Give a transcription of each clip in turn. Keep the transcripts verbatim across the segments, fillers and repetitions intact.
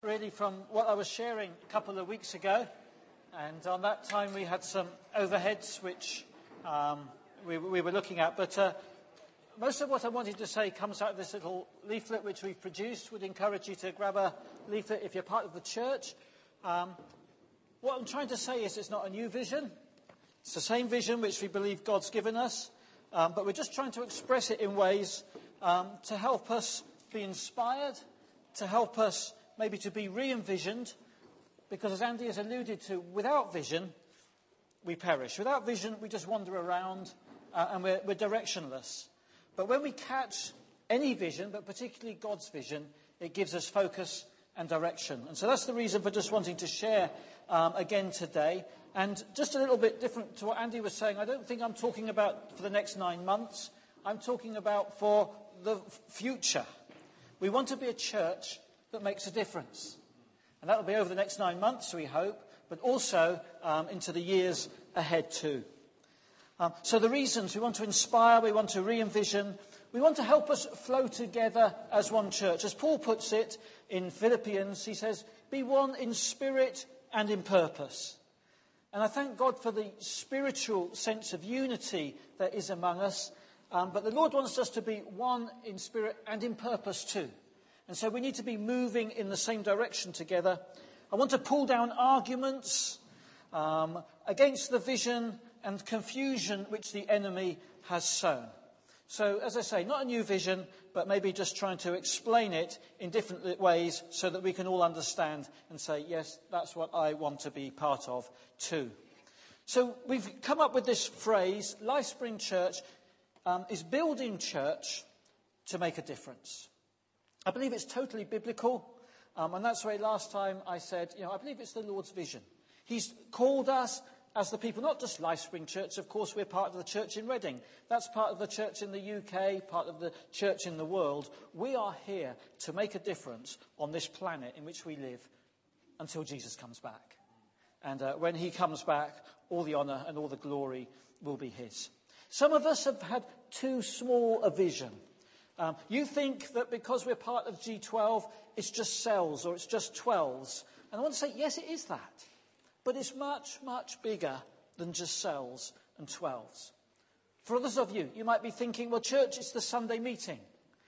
really from what I was sharing a couple of weeks ago. And on that time we had some overheads which um, we, we were looking at. But uh, most of what I wanted to say comes out of this little leaflet which we've produced. Would encourage you to grab a leaflet if you're part of the church. Um, what I'm trying to say is it's not a new vision. It's the same vision which we believe God's given us. Um, but we're just trying to express it in ways um, to help us be inspired, to help us maybe to be re-envisioned, because as Andy has alluded to, without vision, we perish. Without vision, we just wander around uh, and we're, we're directionless. But when we catch any vision, but particularly God's vision, it gives us focus and direction. And so that's the reason for just wanting to share um, again today. And just a little bit different to what Andy was saying, I don't think I'm talking about for the next nine months. I'm talking about for the future. We want to be a church that makes a difference. And that will be over the next nine months, we hope, but also um, into the years ahead too. Um, so the reasons, we want to inspire, we want to re-envision, we want to help us flow together as one church. As Paul puts it in Philippians, he says, be one in spirit and in purpose. And I thank God for the spiritual sense of unity that is among us. Um, but the Lord wants us to be one in spirit and in purpose too. And so we need to be moving in the same direction together. I want to pull down arguments um, against the vision and confusion which the enemy has sown. So, as I say, not a new vision, but maybe just trying to explain it in different ways so that we can all understand and say, yes, that's what I want to be part of too. So we've come up with this phrase, LifeSpring Church um, is building church to make a difference. I believe it's totally biblical, um, and that's why last time I said, you know, I believe it's the Lord's vision. He's called us as the people, not just LifeSpring Church, of course we're part of the church in Reading. That's part of the church in the U K, part of the church in the world. We are here to make a difference on this planet in which we live until Jesus comes back. And uh, when he comes back, all the honour and all the glory will be his. Some of us have had too small a vision. Um, you think that because we're part of G twelve, it's just cells or it's just twelves. And I want to say, yes, it is that. But it's much, much bigger than just cells and twelves. For others of you, you might be thinking, well, church is the Sunday meeting.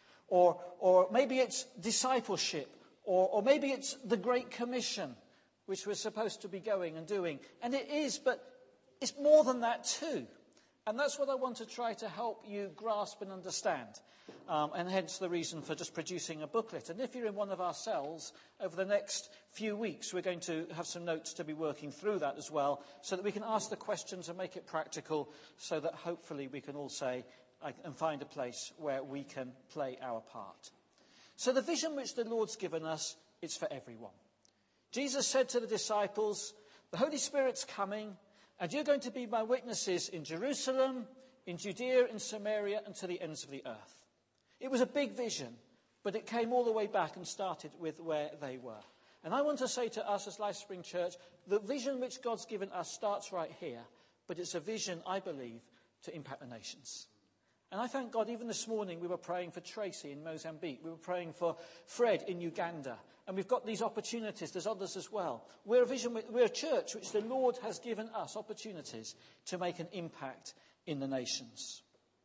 Or, or maybe it's discipleship. Or, or maybe it's the Great Commission, which we're supposed to be going and doing. And it is, but it's more than that too. And that's what I want to try to help you grasp and understand. Um, and hence the reason for just producing a booklet. And if you're in one of our cells, over the next few weeks, we're going to have some notes to be working through that as well, so that we can ask the questions and make it practical, so that hopefully we can all say and find a place where we can play our part. So the vision which the Lord's given us, it's for everyone. Jesus said to the disciples, the Holy Spirit's coming, and you're going to be my witnesses in Jerusalem, in Judea, in Samaria, and to the ends of the earth. It was a big vision, but it came all the way back and started with where they were. And I want to say to us as LifeSpring Church, the vision which God's given us starts right here, but it's a vision, I believe, to impact the nations. And I thank God, even this morning we were praying for Tracy in Mozambique. We were praying for Fred in Uganda. And we've got these opportunities. There's others as well. We're a vision, we're a church which the Lord has given us opportunities to make an impact in the nations.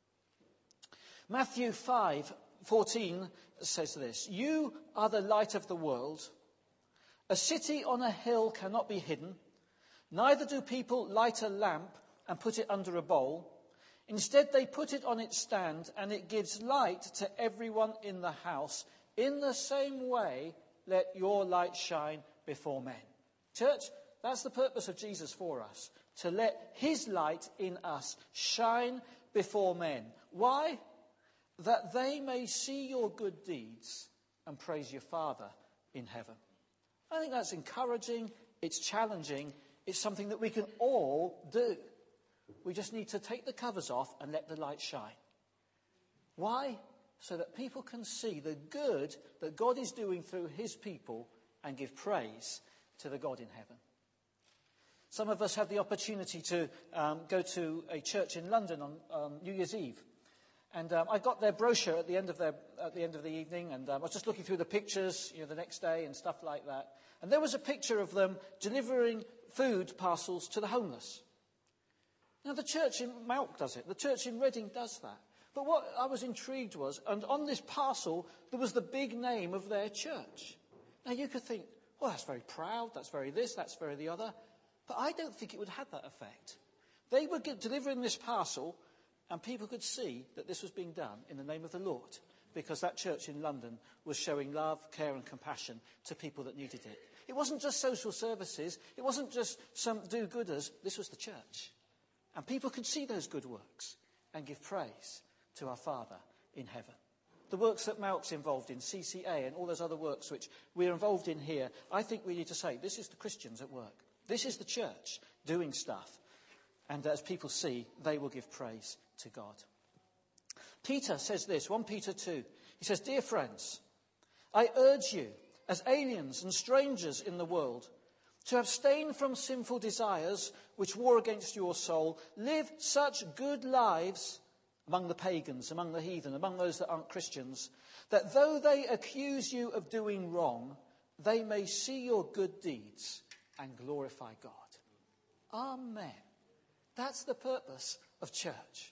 Matthew five fourteen says this, you are the light of the world. A city on a hill cannot be hidden. Neither do people light a lamp and put it under a bowl. Instead, they put it on its stand, and it gives light to everyone in the house. In the same way, let your light shine before men. Church, that's the purpose of Jesus for us, to let his light in us shine before men. Why? That they may see your good deeds and praise your Father in heaven. I think that's encouraging, it's challenging, it's something that we can all do. We just need to take the covers off and let the light shine. Why? So that people can see the good that God is doing through his people and give praise to the God in heaven. Some of us had the opportunity to um, go to a church in London on um, New Year's Eve. And um, I got their brochure at the end of their at the end of the evening, and um, I was just looking through the pictures, you know, the next day and stuff like that. And there was a picture of them delivering food parcels to the homeless. Now, the church in Malk does it. The church in Reading does that. But what I was intrigued was, and on this parcel, there was the big name of their church. Now, you could think, well, that's very proud, that's very this, that's very the other. But I don't think it would have that effect. They were delivering this parcel, and people could see that this was being done in the name of the Lord, because that church in London was showing love, care and compassion to people that needed it. It wasn't just social services. It wasn't just some do-gooders. This was the church. And people could see those good works and give praise to our Father in heaven. The works that Malk's involved in, C C A and all those other works which we're involved in here, I think we need to say, this is the Christians at work. This is the church doing stuff. And as people see, they will give praise to God. Peter says this, First Peter two. He says, "Dear friends, I urge you, as aliens and strangers in the world, to abstain from sinful desires which war against your soul. Live such good lives among the pagans, among the heathen, among those that aren't Christians, that though they accuse you of doing wrong, they may see your good deeds and glorify God." Amen. That's the purpose of church.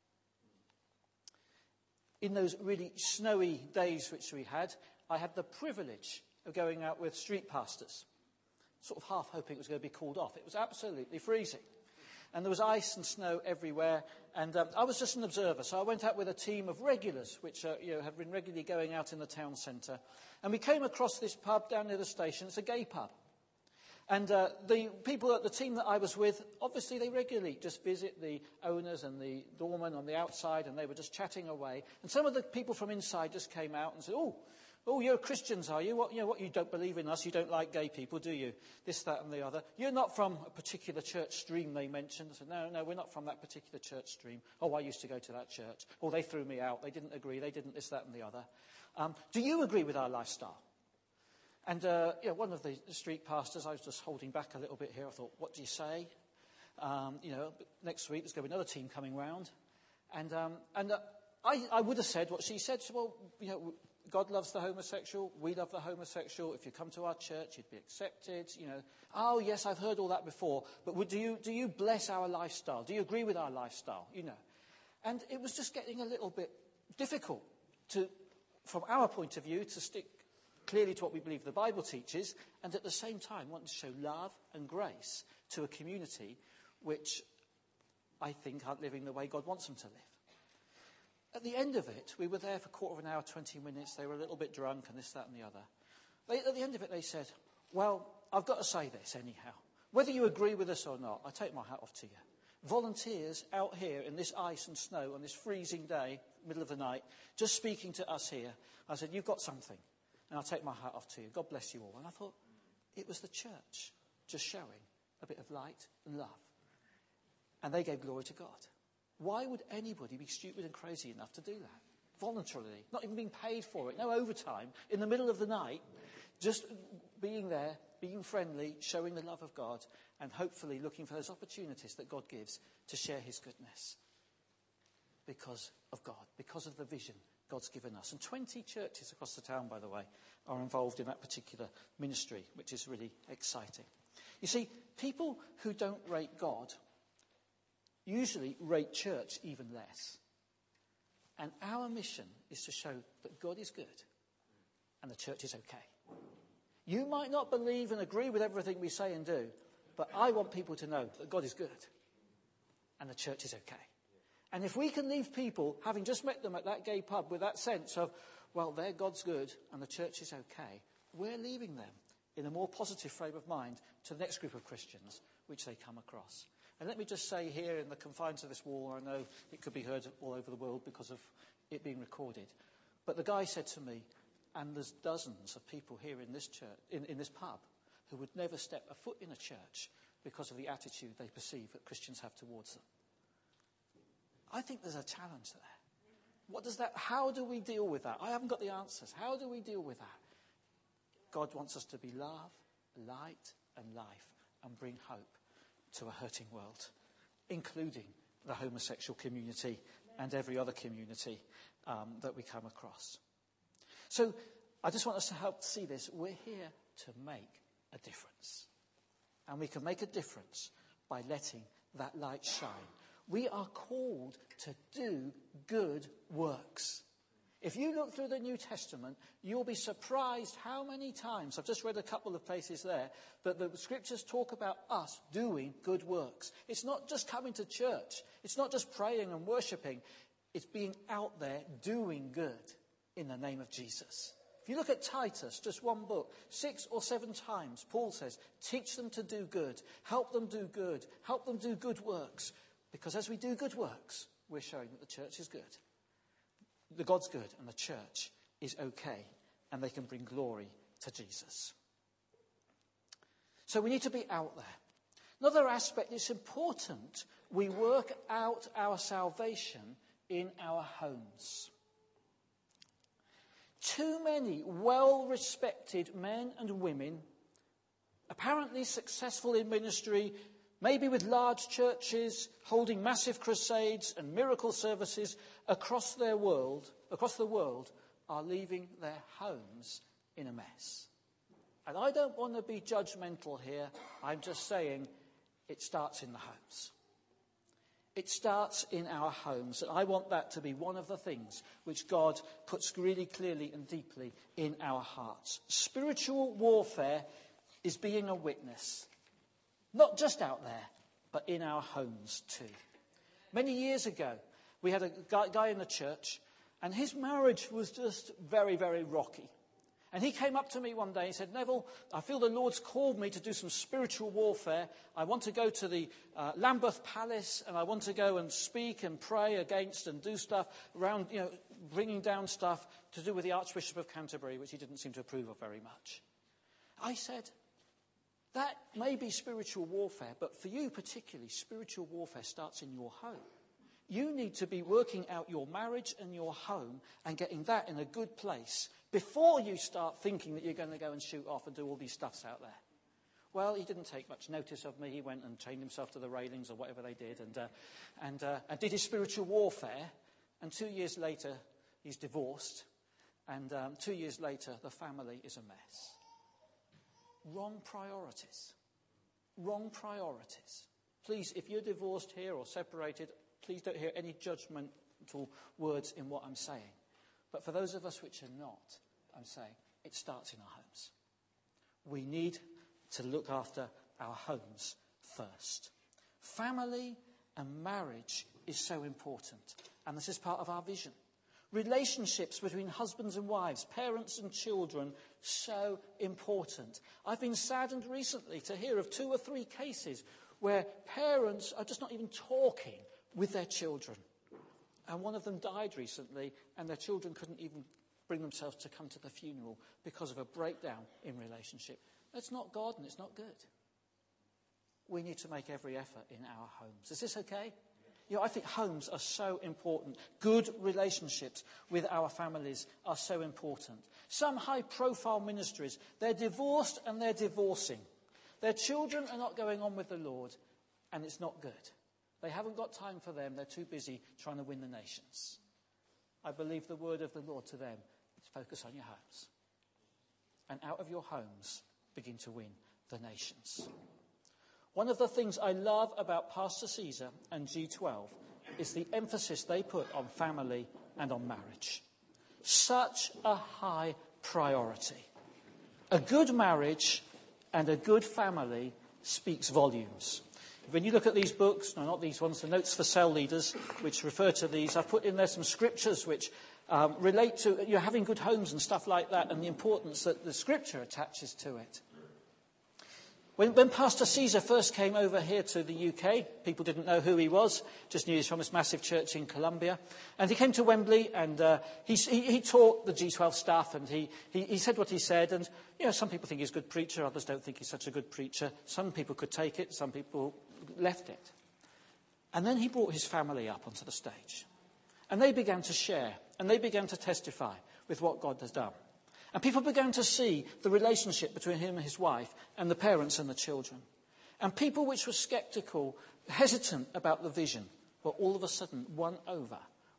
In those really snowy days which we had, I had the privilege of going out with street pastors, sort of half hoping it was going to be called off. It was absolutely freezing. And there was ice and snow everywhere. And um, I was just an observer. So I went out with a team of regulars, which uh, you know, have been regularly going out in the town centre. And we came across this pub down near the station. It's a gay pub. And uh, the people at the team that I was with, obviously they regularly just visit the owners and the doorman on the outside, and they were just chatting away. And some of the people from inside just came out and said, oh, oh, you're Christians, are you? What, you know, what, you don't believe in us, you don't like gay people, do you? This, that and the other. You're not from a particular church stream, they mentioned. I said, no, no, we're not from that particular church stream. Oh, I used to go to that church. Oh, they threw me out, they didn't agree, they didn't this, that and the other. Um, do you agree with our lifestyle? And uh, you know, one of the street pastors, I was just holding back a little bit here. I thought, what do you say? Um, you know, next week there's going to be another team coming round. And, um, and uh, I, I would have said what she said. She said, well, you know, God loves the homosexual. We love the homosexual. If you come to our church, you'd be accepted. You know, oh, yes, I've heard all that before. But would, do you, do you bless our lifestyle? Do you agree with our lifestyle? You know. And it was just getting a little bit difficult to, from our point of view, to stick clearly to what we believe the Bible teaches, and at the same time want to show love and grace to a community which I think aren't living the way God wants them to live. At the end of it, we were there for a quarter of an hour, twenty minutes. They were a little bit drunk and this, that and the other. They, at the end of it, they said, well, I've got to say this anyhow. Whether you agree with us or not, I take my hat off to you. Volunteers out here in this ice and snow on this freezing day, middle of the night, just speaking to us here. I said, you've got something. And I'll take my hat off to you. God bless you all. And I thought, it was the church just showing a bit of light and love. And they gave glory to God. Why would anybody be stupid and crazy enough to do that? Voluntarily, not even being paid for it, no overtime, in the middle of the night, just being there, being friendly, showing the love of God, and hopefully looking for those opportunities that God gives to share his goodness. Because of God, because of the vision God's given us. And twenty churches across the town, by the way, are involved in that particular ministry, which is really exciting. You see, people who don't rate God usually rate church even less. And our mission is to show that God is good and the church is okay. You might not believe and agree with everything we say and do, but I want people to know that God is good and the church is okay. And if we can leave people, having just met them at that gay pub, with that sense of, well, their God's good and the church is okay, we're leaving them in a more positive frame of mind to the next group of Christians which they come across. And let me just say here, in the confines of this wall, I know it could be heard all over the world because of it being recorded, but the guy said to me, and there's dozens of people here in this church, in, in this pub, who would never step a foot in a church because of the attitude they perceive that Christians have towards them. I think there's a challenge there. What does that, how do we deal with that? I haven't got the answers. How do we deal with that? God wants us to be love, light and life and bring hope to a hurting world, including the homosexual community and every other community um, that we come across. So I just want us to help see this. We're here to make a difference. And we can make a difference by letting that light shine. We are called to do good works. If you look through the New Testament, you'll be surprised how many times, I've just read a couple of places there, that the scriptures talk about us doing good works. It's not just coming to church. It's not just praying and worshipping. It's being out there doing good in the name of Jesus. If you look at Titus, just one book, six or seven times, Paul says, teach them to do good, help them do good, help them do good works. Because as we do good works, we're showing that the church is good. The God's good and the church is okay, and they can bring glory to Jesus. So we need to be out there. Another aspect, it's important we work out our salvation in our homes. Too many well-respected men and women, apparently successful in ministry, maybe with large churches, holding massive crusades and miracle services across their world, across the world, are leaving their homes in a mess. And I don't want to be judgmental here. I'm just saying it starts in the homes. It starts in our homes. And I want that to be one of the things which God puts really clearly and deeply in our hearts. Spiritual warfare is being a witness. Not just out there, but in our homes too. Many years ago, we had a guy, guy in the church, and his marriage was just very, very rocky. And he came up to me one day and said, Neville, I feel the Lord's called me to do some spiritual warfare. I want to go to the uh, Lambeth Palace, and I want to go and speak and pray against and do stuff around, you know, bringing down stuff to do with the Archbishop of Canterbury, which he didn't seem to approve of very much. I said, that may be spiritual warfare, but for you particularly, spiritual warfare starts in your home. You need to be working out your marriage and your home and getting that in a good place before you start thinking that you're going to go and shoot off and do all these stuffs out there. Well, he didn't take much notice of me. He went and chained himself to the railings or whatever they did and, uh, and, uh, and did his spiritual warfare. And two years later, he's divorced. And um, two years later, the family is a mess. Wrong priorities. Wrong priorities. Please, if you're divorced here or separated, please don't hear any judgmental words in what I'm saying. But for those of us which are not, I'm saying it starts in our homes. We need to look after our homes first. Family and marriage is so important. And this is part of our vision. Relationships between husbands and wives, parents and children, so important. I've been saddened recently to hear of two or three cases where parents are just not even talking with their children. And one of them died recently, and their children couldn't even bring themselves to come to the funeral because of a breakdown in relationship. That's not God, and it's not good. We need to make every effort in our homes. Is this okay? You know, I think homes are so important. Good relationships with our families are so important. Some high-profile ministries, they're divorced and they're divorcing. Their children are not going on with the Lord, and it's not good. They haven't got time for them. They're too busy trying to win the nations. I believe the word of the Lord to them is focus on your homes. And out of your homes, begin to win the nations. One of the things I love about Pastor Caesar and G twelve is the emphasis they put on family and on marriage. Such a high priority. A good marriage and a good family speaks volumes. When you look at these books, no, not these ones, the Notes for Cell Leaders, which refer to these, I've put in there some scriptures which um, relate to you know, having good homes and stuff like that, and the importance that the scripture attaches to it. When, when Pastor Caesar first came over here to the U K, people didn't know who he was, just knew he was from this massive church in Columbia. And he came to Wembley, and uh, he, he, he taught the G twelve staff, and he, he, he said what he said. And, you know, some people think he's a good preacher, others don't think he's such a good preacher. Some people could take it, some people left it. And then he brought his family up onto the stage. And they began to share, and they began to testify with what God has done. And people began to see the relationship between him and his wife and the parents and the children. And people which were sceptical, hesitant about the vision, were all of a sudden won over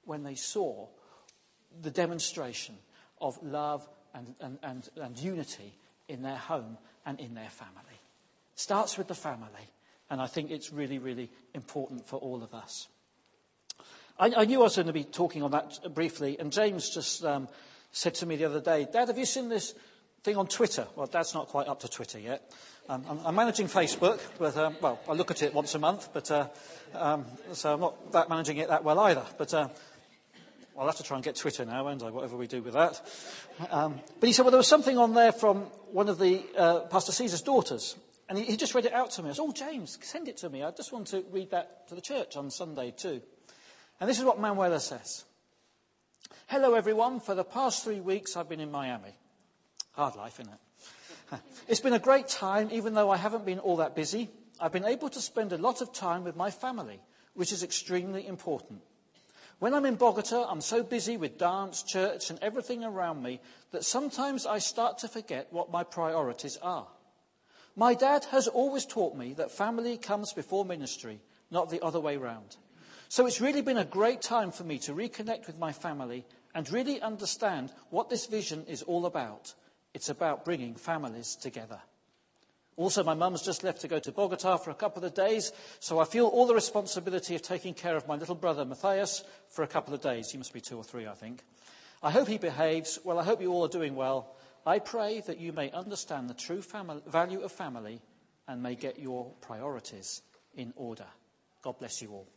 when they saw the demonstration of love and, and, and, and unity in their home and in their family. Starts with the family, and I think it's really, really important for all of us. I, I knew I was going to be talking on that briefly, and James just um, said to me the other day, Dad, have you seen this thing on Twitter? Well, Dad's not quite up to Twitter yet. Um, I'm, I'm managing Facebook, but, um, well, I look at it once a month, but uh, um, so I'm not that managing it that well either. But uh, I'll have to try and get Twitter now, won't I, whatever we do with that. Um, but he said, well, there was something on there from one of the uh, Pastor Caesar's daughters, and he, he just read it out to me. I said, oh, James, send it to me. I just want to read that to the church on Sunday too. And this is what Manuela says. Hello, everyone. For the past three weeks, I've been in Miami. Hard life, isn't it? It's been a great time, even though I haven't been all that busy. I've been able to spend a lot of time with my family, which is extremely important. When I'm in Bogota, I'm so busy with dance, church, and everything around me that sometimes I start to forget what my priorities are. My dad has always taught me that family comes before ministry, not the other way round. So it's really been a great time for me to reconnect with my family and really understand what this vision is all about. It's about bringing families together. Also, my mum's just left to go to Bogota for a couple of days, so I feel all the responsibility of taking care of my little brother Matthias for a couple of days. He must be two or three, I think. I hope he behaves. Well, I hope you all are doing well. I pray that you may understand the true family, value of family and may get your priorities in order. God bless you all.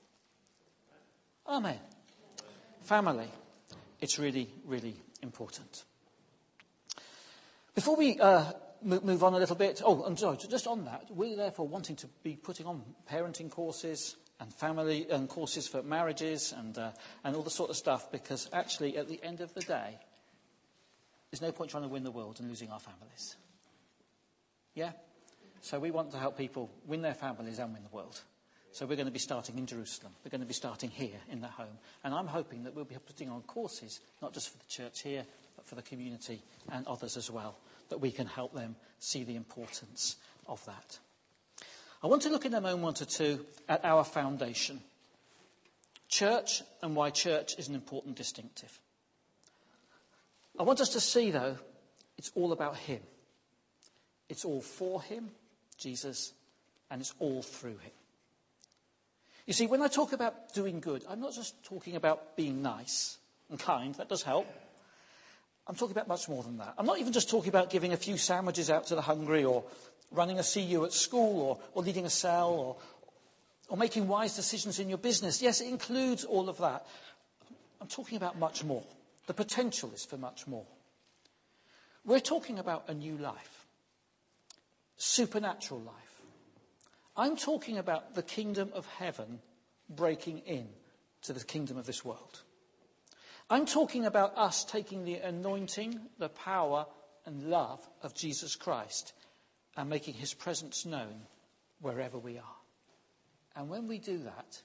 Amen. Family. It's really, really important. Before we uh, move on a little bit, oh, and sorry, just on that, we're therefore wanting to be putting on parenting courses and family and courses for marriages and uh, and all the sort of stuff, because actually at the end of the day, there's no point trying to win the world and losing our families. Yeah? So we want to help people win their families and win the world. So we're going to be starting in Jerusalem. We're going to be starting here in the home. And I'm hoping that we'll be putting on courses, not just for the church here, but for the community and others as well, that we can help them see the importance of that. I want to look in a moment or two at our foundation. Church, and why church is an important distinctive. I want us to see, though, it's all about him. It's all for him, Jesus, and it's all through him. You see, when I talk about doing good, I'm not just talking about being nice and kind. That does help. I'm talking about much more than that. I'm not even just talking about giving a few sandwiches out to the hungry, or running a C U at school, or, or leading a cell, or, or making wise decisions in your business. Yes, it includes all of that. I'm talking about much more. The potential is for much more. We're talking about a new life. Supernatural life. I'm talking about the kingdom of heaven breaking in to the kingdom of this world. I'm talking about us taking the anointing, the power and love of Jesus Christ and making his presence known wherever we are. And when we do that,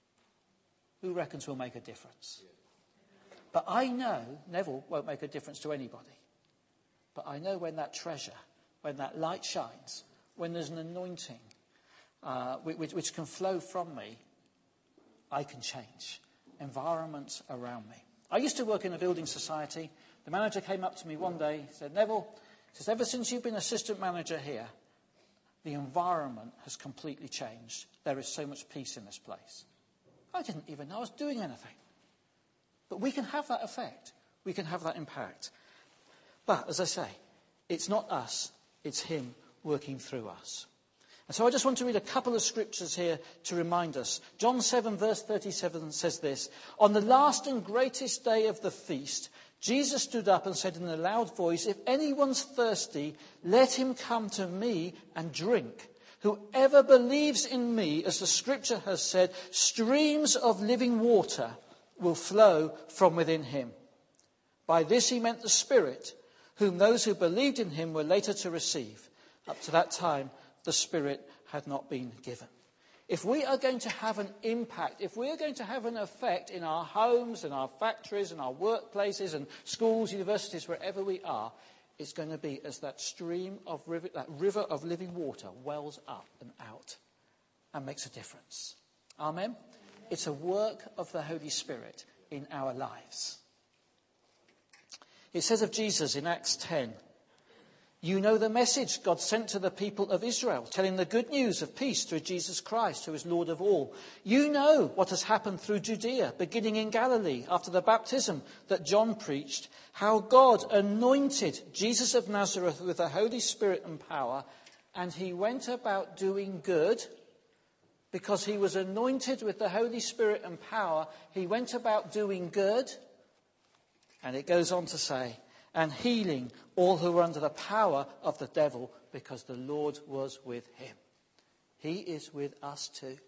who reckons we'll make a difference? But I know Neville won't make a difference to anybody. But I know when that treasure, when that light shines, when there's an anointing, Uh, which, which can flow from me, I can change environments around me. I used to work in a building society. The manager came up to me one day, said, Neville, says, ever since you've been assistant manager here, the environment has completely changed. There is so much peace in this place. I didn't even know I was doing anything. But we can have that effect. We can have that impact. But, as I say, it's not us, it's him working through us. And so I just want to read a couple of scriptures here to remind us. John seven verse thirty-seven says this. On the last and greatest day of the feast, Jesus stood up and said in a loud voice, if anyone's thirsty, let him come to me and drink. Whoever believes in me, as the scripture has said, streams of living water will flow from within him. By this he meant the Spirit, whom those who believed in him were later to receive. Up to that time, the Spirit had not been given. If we are going to have an impact, if we are going to have an effect in our homes and our factories and our workplaces and schools, universities, wherever we are, it's going to be as that stream of river, that river of living water wells up and out and makes a difference. Amen? It's a work of the Holy Spirit in our lives. It says of Jesus in Acts ten, "You know the message God sent to the people of Israel, telling the good news of peace through Jesus Christ, who is Lord of all. You know what has happened through Judea, beginning in Galilee, after the baptism that John preached, how God anointed Jesus of Nazareth with the Holy Spirit and power, and he went about doing good." Because he was anointed with the Holy Spirit and power, he went about doing good. And it goes on to say, "and healing all who were under the power of the devil, because the Lord was with him." He is with us too.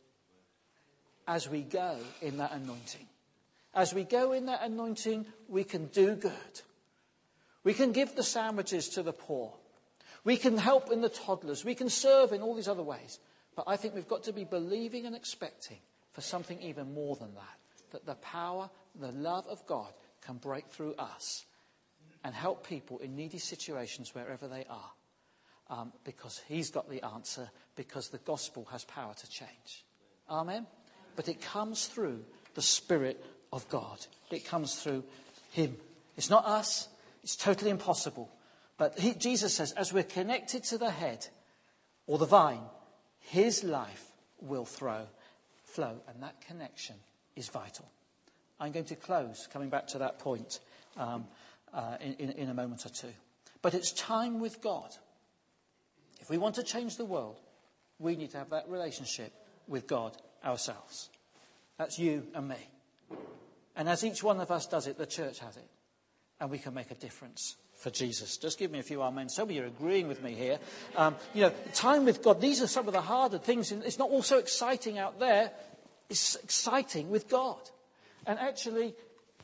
As we go in that anointing. As we go in that anointing, we can do good. We can give the sandwiches to the poor. We can help in the toddlers. We can serve in all these other ways. But I think we've got to be believing and expecting for something even more than that. That the power, the love of God can break through us and help people in needy situations wherever they are. Um, because he's got the answer, because the gospel has power to change. Amen? But it comes through the Spirit of God. It comes through him. It's not us. It's totally impossible. But he, Jesus says, as we're connected to the head or the vine, his life will throw, flow, and that connection is vital. I'm going to close, coming back to that point, um, uh, in, in, in a moment or two. But it's time with God. If we want to change the world, we need to have that relationship with God ourselves. That's you and me. And as each one of us does it, the church has it. And we can make a difference for Jesus. Just give me a few amen. Some of you are agreeing with me here. Um, you know, time with God, these are some of the harder things. It's not all so exciting out there. It's exciting with God. And actually,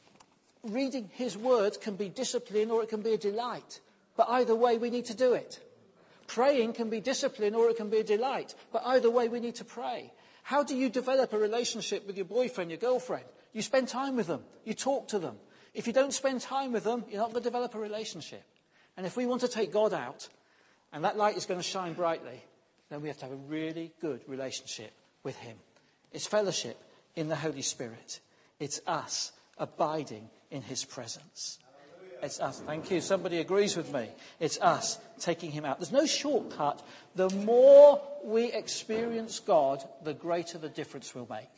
reading his word can be discipline or it can be a delight. But either way, we need to do it. Praying can be discipline or it can be a delight. But either way, we need to pray. How do you develop a relationship with your boyfriend, your girlfriend? You spend time with them. You talk to them. If you don't spend time with them, you're not going to develop a relationship. And if we want to take God out, and that light is going to shine brightly, then we have to have a really good relationship with him. It's fellowship in the Holy Spirit. It's us abiding in his presence. It's us. Thank you. Somebody agrees with me. It's us taking him out. There's no shortcut. The more we experience God, the greater the difference we'll make.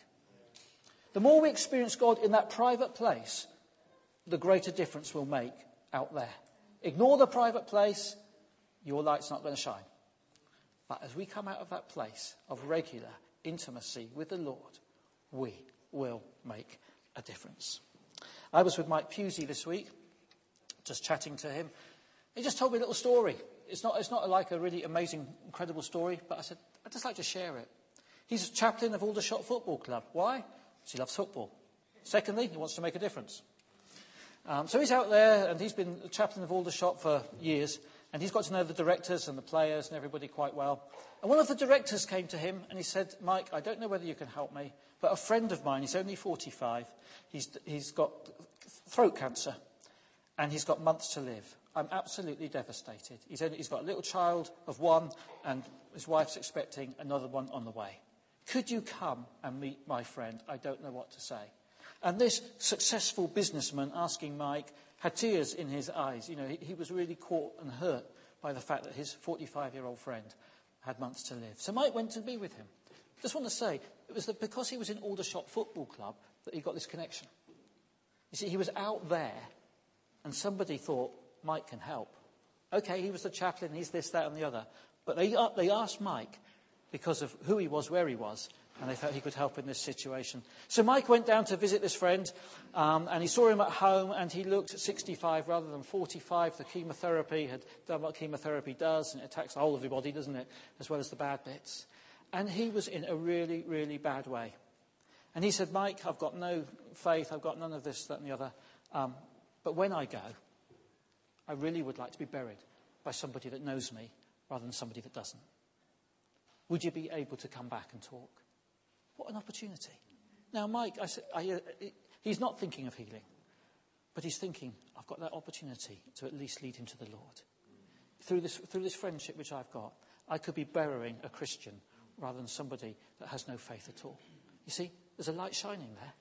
The more we experience God in that private place, the greater difference we'll make out there. Ignore the private place, your light's not going to shine. But as we come out of that place of regular intimacy with the Lord, we will make a difference. I was with Mike Pusey this week, just chatting to him. He just told me a little story. It's not, it's not like a really amazing, incredible story, but I said, I'd just like to share it. He's a chaplain of Aldershot Football Club. Why? Because he loves football. Secondly, he wants to make a difference. Um, so he's out there, and he's been a chaplain of Aldershot for years, and he's got to know the directors and the players and everybody quite well. And one of the directors came to him and he said, Mike, I don't know whether you can help me, but a friend of mine, he's only forty-five, he's, he's got throat cancer, and he's got months to live. I'm absolutely devastated. He's, only, he's got a little child of one, and his wife's expecting another one on the way. Could you come and meet my friend? I don't know what to say. And this successful businessman asking Mike had tears in his eyes. You know, he, he was really caught and hurt by the fact that his forty-five-year-old friend had months to live. So Mike went to be with him. Just want to say, it was that because he was in Aldershot Football Club that he got this connection. You see, he was out there, and somebody thought, Mike can help. Okay, he was the chaplain, he's this, that, and the other. But they, they asked Mike because of who he was, where he was, and they felt he could help in this situation. So Mike went down to visit this friend, um, and he saw him at home, and he looked at sixty-five rather than forty-five. The chemotherapy had done what chemotherapy does, and it attacks the whole of your body, doesn't it, as well as the bad bits. And he was in a really, really bad way. And he said, Mike, I've got no faith, I've got none of this, that, and the other. Um, but when I go, I really would like to be buried by somebody that knows me rather than somebody that doesn't. Would you be able to come back and talk? What an opportunity. Now, Mike, I said, I, uh, he's not thinking of healing, but he's thinking, I've got that opportunity to at least lead him to the Lord. Through this, through this friendship which I've got, I could be burying a Christian rather than somebody that has no faith at all. You see, there's a light shining there.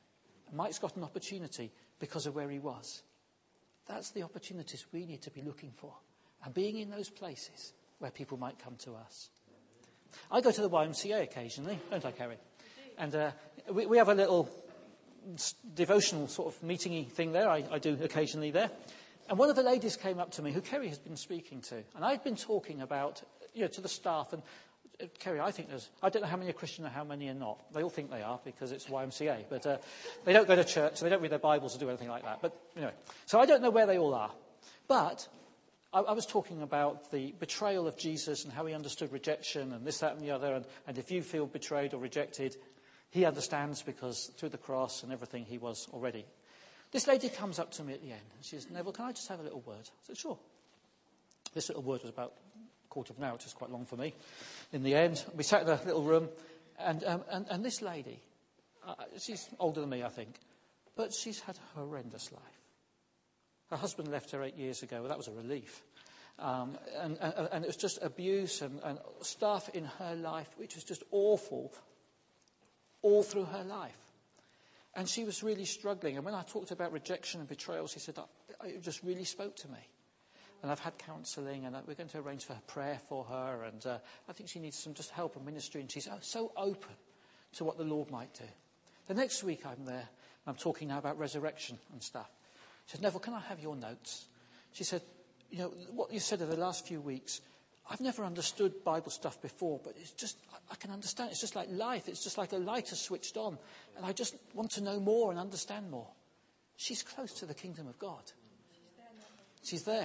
Mike's got an opportunity because of where he was. That's the opportunities we need to be looking for. And being in those places where people might come to us. I go to the Y M C A occasionally, don't I, Kerry? And uh, we, we have a little devotional sort of meeting-y thing there. I, I do occasionally there. And one of the ladies came up to me, who Kerry has been speaking to. And I'd been talking about, you know, to the staff. And uh, Kerry, I think there's, I don't know how many are Christian and how many are not. They all think they are because it's Y M C A. But uh, they don't go to church, so they don't read their Bibles or do anything like that. But anyway, so I don't know where they all are. But I, I was talking about the betrayal of Jesus and how he understood rejection and this, that and the other. And, and if you feel betrayed or rejected, he understands because through the cross and everything he was already. This lady comes up to me at the end and she says, Neville, can I just have a little word? I said, sure. This little word was about a quarter of an hour, which is quite long for me. In the end, we sat in a little room and, um, and, and this lady, uh, she's older than me, I think, but she's had a horrendous life. Her husband left her eight years ago. Well, that was a relief. Um, and, and, and it was just abuse and, and stuff in her life, which was just awful, all through her life. And she was really struggling. And when I talked about rejection and betrayal, she said, it just really spoke to me. And I've had counselling, and we're going to arrange for prayer for her. And uh, I think she needs some just help and ministry. And she's so open to what the Lord might do. The next week I'm there, and I'm talking now about resurrection and stuff. She said, Neville, can I have your notes? She said, you know, what you said in the last few weeks, I've never understood Bible stuff before, but it's just, I can understand. It's just like life. It's just like a light has switched on. And I just want to know more and understand more. She's close to the kingdom of God. She's there.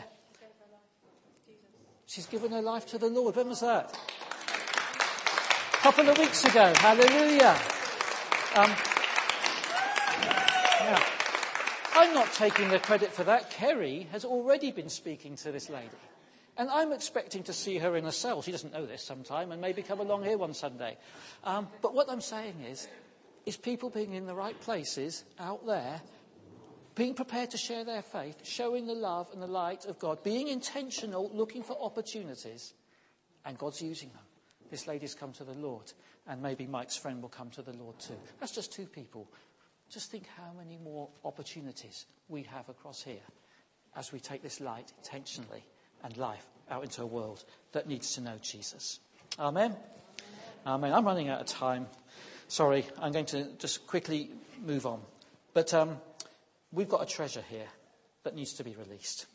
She's given her life to the Lord. When was that? A couple of weeks ago. Hallelujah. Um, yeah. I'm not taking the credit for that. Kerry has already been speaking to this lady. And I'm expecting to see her in a cell. She doesn't know this sometime and maybe come along here one Sunday. Um, but what I'm saying is, is people being in the right places out there, being prepared to share their faith, showing the love and the light of God, being intentional, looking for opportunities, and God's using them. This lady's come to the Lord, and maybe Mike's friend will come to the Lord too. That's just two people. Just think how many more opportunities we have across here as we take this light intentionally and life out into a world that needs to know Jesus. Amen? Amen. I'm running out of time. Sorry, I'm going to just quickly move on. But um, we've got a treasure here that needs to be released.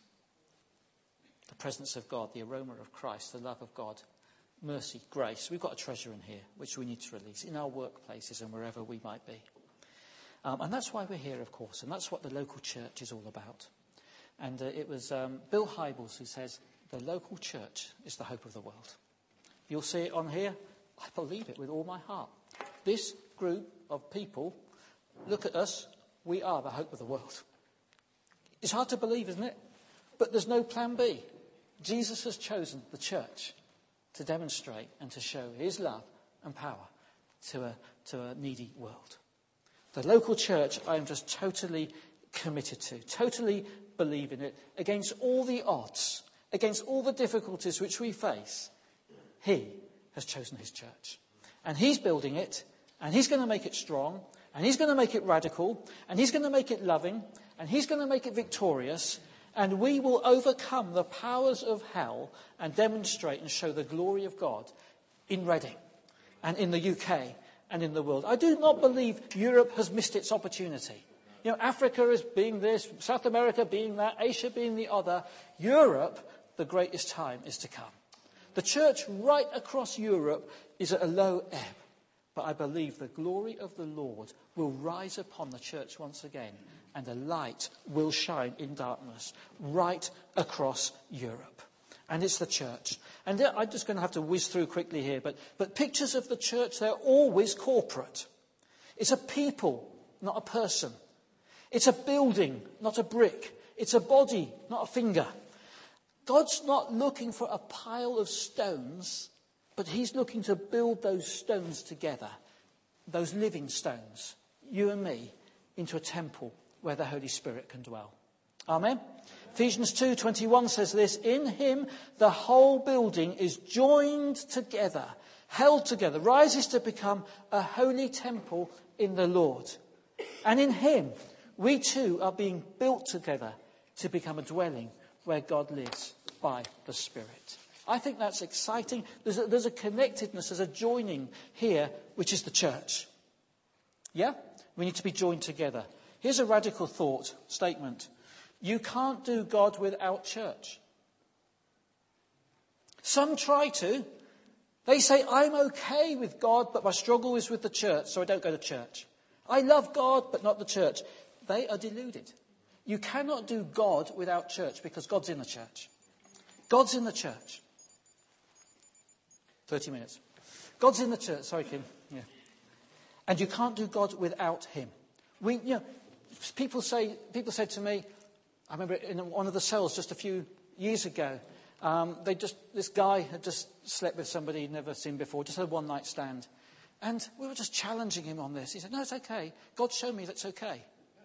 The presence of God, the aroma of Christ, the love of God, mercy, grace. We've got a treasure in here which we need to release in our workplaces and wherever we might be. Um, and that's why we're here, of course, and that's what the local church is all about. And uh, it was um, Bill Hybels who says, the local church is the hope of the world. You'll see it on here. I believe it with all my heart. This group of people, look at us, we are the hope of the world. It's hard to believe, isn't it? But there's no plan B. Jesus has chosen the church to demonstrate and to show his love and power to a, to a needy world. The local church I am just totally committed to, totally believe in it, against all the odds, against all the difficulties which we face. He has chosen his church. And he's building it, and he's going to make it strong, and he's going to make it radical, and he's going to make it loving, and he's going to make it victorious, and we will overcome the powers of hell and demonstrate and show the glory of God in Reading and in the U K and in the world. I do not believe Europe has missed its opportunity. You know, Africa is being this, South America being that, Asia being the other. Europe, the greatest time is to come. The church right across Europe is at a low ebb. But I believe the glory of the Lord will rise upon the church once again, and a light will shine in darkness right across Europe. And it's the church. And I'm just going to have to whiz through quickly here, but, but pictures of the church, they're always corporate. It's a people, not a person. It's a building, not a brick. It's a body, not a finger. God's not looking for a pile of stones, but he's looking to build those stones together, those living stones, you and me, into a temple where the Holy Spirit can dwell. Amen? Ephesians two twenty-one says this, in him the whole building is joined together, held together, rises to become a holy temple in the Lord. And in him, we too are being built together to become a dwelling where God lives by the Spirit. I think that's exciting. There's a, there's a connectedness, there's a joining here, which is the church. Yeah? We need to be joined together. Here's a radical thought statement. You can't do God without church. Some try to. They say, I'm okay with God, but my struggle is with the church, so I don't go to church. I love God, but not the church. They are deluded. You cannot do God without church because God's in the church. God's in the church. thirty minutes. God's in the church. Sorry, Kim. Yeah. And you can't do God without him. We, you know, people say, people said to me, I remember in one of the cells just a few years ago, um, they just, this guy had just slept with somebody he'd never seen before, just had a one night stand. And we were just challenging him on this. He said, no, it's okay. God showed me that's okay.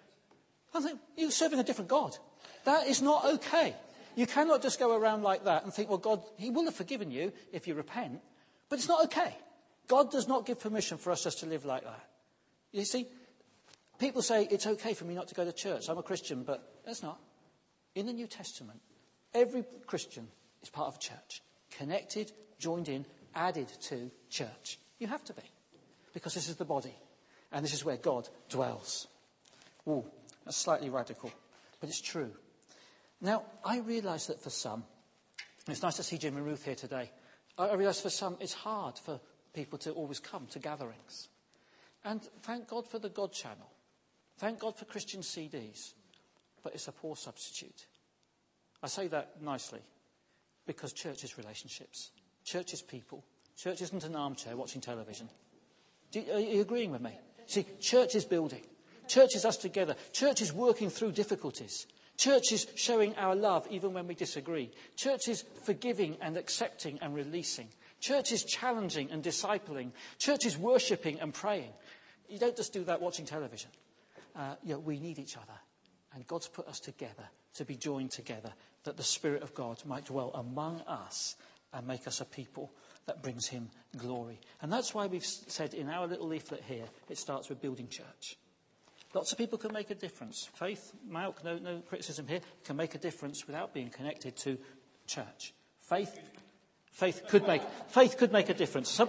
I think, you're serving a different God. That is not okay. You cannot just go around like that and think, well, God, he will have forgiven you if you repent. But it's not okay. God does not give permission for us just to live like that. You see, people say it's okay for me not to go to church. I'm a Christian, but that's not. In the New Testament, every Christian is part of a church. Connected, joined in, added to church. You have to be. Because this is the body. And this is where God dwells. Ooh, that's slightly radical. But it's true. Now, I realise that for some, it's nice to see Jim and Ruth here today. I realise for some it's hard for people to always come to gatherings. And thank God for the God channel. Thank God for Christian C Ds. But it's a poor substitute. I say that nicely because church is relationships. Church is people. Church isn't an armchair watching television. Do you, are you agreeing with me? See, church is building. Church is us together. Church is working through difficulties. Church is showing our love even when we disagree. Church is forgiving and accepting and releasing. Church is challenging and discipling. Church is worshipping and praying. You don't just do that watching television. Uh, you know, we need each other. And God's put us together to be joined together, that the Spirit of God might dwell among us and make us a people that brings him glory. And that's why we've said in our little leaflet here, it starts with building church. Lots of people can make a difference. Faith, Malk, no, no criticism here, can make a difference without being connected to church. Faith, faith could make, faith could make a difference. Some,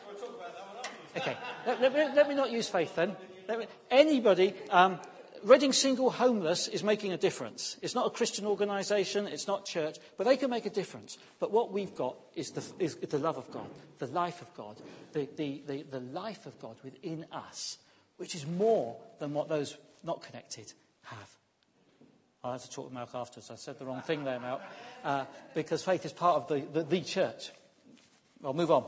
okay, let, let, me, let me not use faith then. Let me, anybody, um, Reading Single Homeless is making a difference. It's not a Christian organisation, it's not church, but they can make a difference. But what we've got is the, is the love of God, the life of God, the, the, the, the life of God within us, which is more than what those not connected have. I had to talk to Malk afterwards. I said the wrong thing there, Malk. Uh, because faith is part of the, the, the church. I'll move on.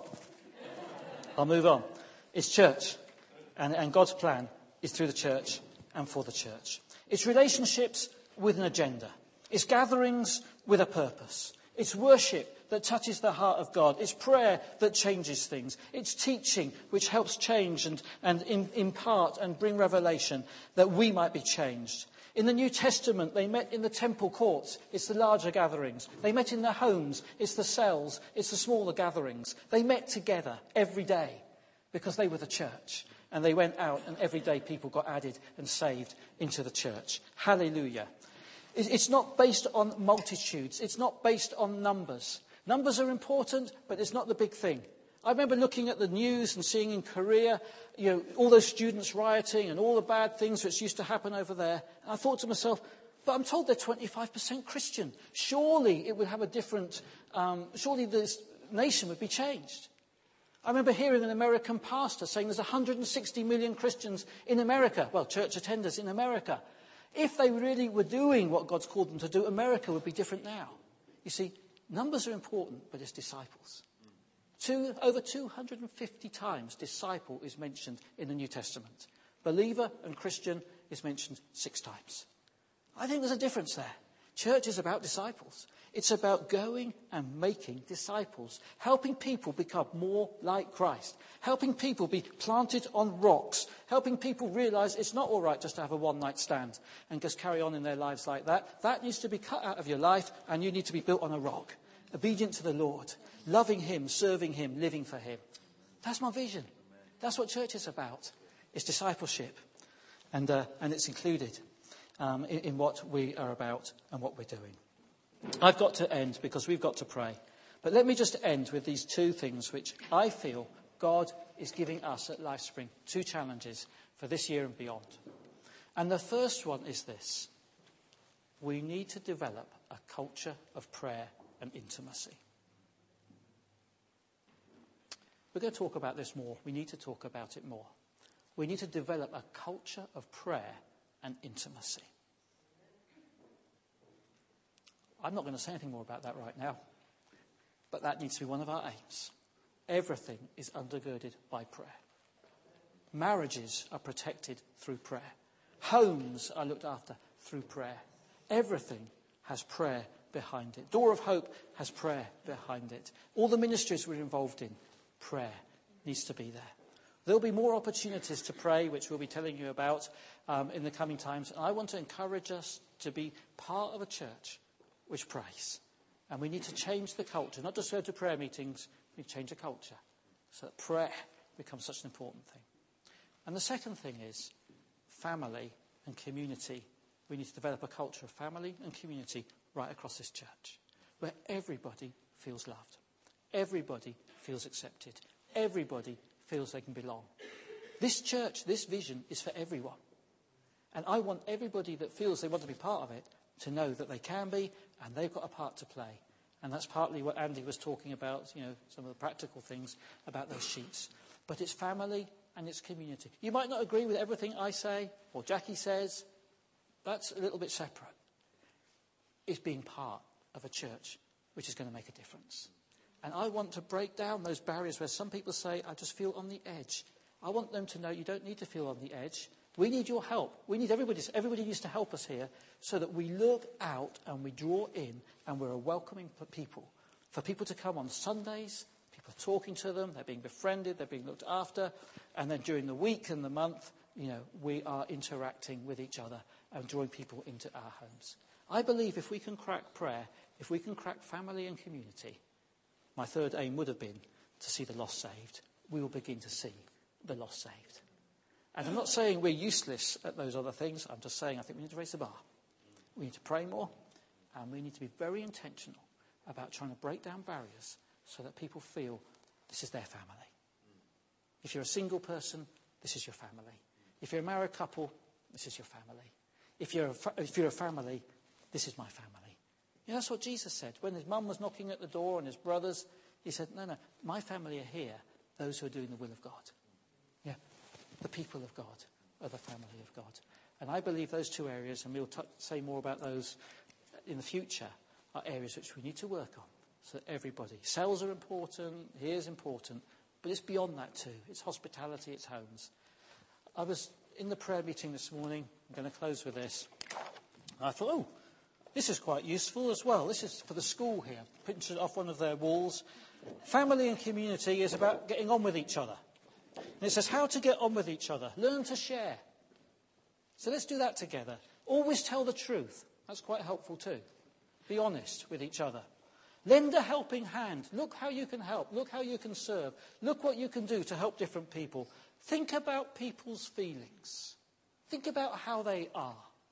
I'll move on. It's church. And, and God's plan is through the church and for the church. It's relationships with an agenda. It's gatherings with a purpose. It's worship that touches the heart of God. It's prayer that changes things. It's teaching which helps change and, and in, impart and bring revelation that we might be changed. In the New Testament, they met in the temple courts. It's the larger gatherings. They met in their homes. It's the cells. It's the smaller gatherings. They met together every day because they were the church. And they went out and every day people got added and saved into the church. Hallelujah. It's not based on multitudes. It's not based on numbers. Numbers are important, but it's not the big thing. I remember looking at the news and seeing in Korea, you know, all those students rioting and all the bad things which used to happen over there. And I thought to myself, but I'm told they're twenty-five percent Christian. Surely it would have a different, um, surely this nation would be changed. I remember hearing an American pastor saying there's one hundred sixty million Christians in America. Well, church attenders in America. If they really were doing what God's called them to do, America would be different now. You see, numbers are important, but it's disciples. Two, over two hundred fifty times disciple is mentioned in the New Testament. Believer and Christian is mentioned six times. I think there's a difference there. Church is about disciples. It's about going and making disciples, helping people become more like Christ, helping people be planted on rocks, helping people realise it's not all right just to have a one-night stand and just carry on in their lives like that. That needs to be cut out of your life and you need to be built on a rock, obedient to the Lord, loving him, serving him, living for him. That's my vision. That's what church is about. It's discipleship. And, uh, and it's included um, in, in what we are about and what we're doing. I've got to end because we've got to pray. But let me just end with these two things which I feel God is giving us at LifeSpring, two challenges for this year and beyond. And the first one is this. We need to develop a culture of prayer and intimacy. We're going to talk about this more. We need to talk about it more. We need to develop a culture of prayer and intimacy. I'm not going to say anything more about that right now, but that needs to be one of our aims. Everything is undergirded by prayer. Marriages are protected through prayer. Homes are looked after through prayer. Everything has prayer behind it. Door of Hope has prayer behind it. All the ministries we're involved in, prayer needs to be there. There'll be more opportunities to pray, which we'll be telling you about um, in the coming times. And I want to encourage us to be part of a church which prays. And we need to change the culture, not just go to prayer meetings, we need to change the culture so that prayer becomes such an important thing. And the second thing is family and community. We need to develop a culture of family and community right across this church, where everybody feels loved. Everybody feels accepted. Everybody feels they can belong. This church, this vision is for everyone. And I want everybody that feels they want to be part of it to know that they can be and they've got a part to play. And that's partly what Andy was talking about, you know, some of the practical things about those sheets. But it's family and it's community. You might not agree with everything I say or Jackie says. That's a little bit separate. It's being part of a church which is going to make a difference. And I want to break down those barriers where some people say, I just feel on the edge. I want them to know you don't need to feel on the edge. We need your help. We need everybody. Everybody needs to help us here so that we look out and we draw in and we're a welcoming for people. For people to come on Sundays, people are talking to them, they're being befriended, they're being looked after. And then during the week and the month, you know, we are interacting with each other and drawing people into our homes. I believe if we can crack prayer, if we can crack family and community, my third aim would have been to see the lost saved. We will begin to see the lost saved. And I'm not saying we're useless at those other things. I'm just saying I think we need to raise the bar. We need to pray more. And we need to be very intentional about trying to break down barriers so that people feel this is their family. If you're a single person, this is your family. If you're a married couple, this is your family. If you're a, fa- if you're a family, this is my family. You know, that's what Jesus said. When his mum was knocking at the door and his brothers, he said, no, no, my family are here, those who are doing the will of God. Yeah, the people of God are the family of God. And I believe those two areas, and we'll t- say more about those in the future, are areas which we need to work on. So that everybody, cells are important, here is important, but it's beyond that too. It's hospitality, it's homes. I was in the prayer meeting this morning. I'm going to close with this. I thought, oh, this is quite useful as well. This is for the school here. Printed off one of their walls. Family and community is about getting on with each other. And it says how to get on with each other. Learn to share. So let's do that together. Always tell the truth. That's quite helpful too. Be honest with each other. Lend a helping hand. Look how you can help. Look how you can serve. Look what you can do to help different people. Think about people's feelings. Think about how they are.